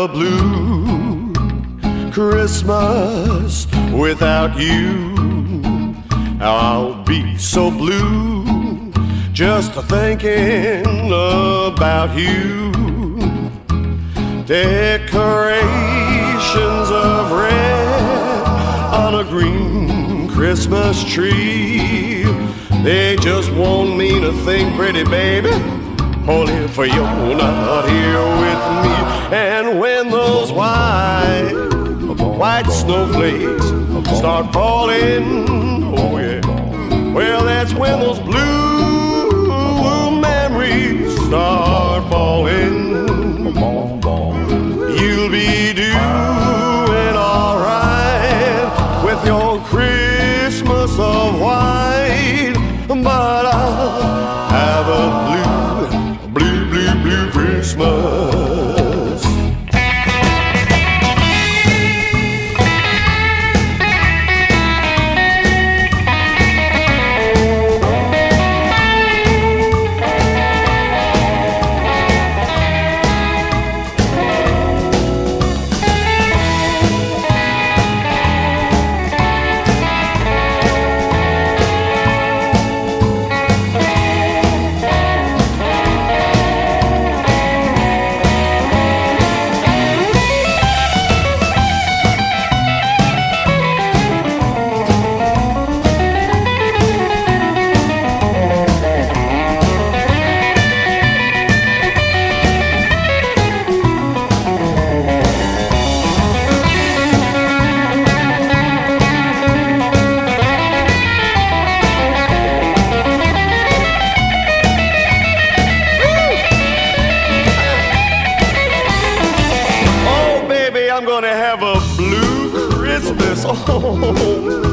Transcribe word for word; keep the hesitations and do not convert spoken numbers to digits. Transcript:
a blue Christmas without you. I'll be so blue just thinking about you. Decorations of red on a green Christmas tree, they just won't mean a thing, pretty baby, only for you're not here with me. And when those white, white snowflakes start falling, oh yeah, well that's when those blue memories start falling. You'll be doing alright with your Christmas of white, but I'll have a blue, blue, blue, blue Christmas. I'm gonna have a blue Christmas. Oh.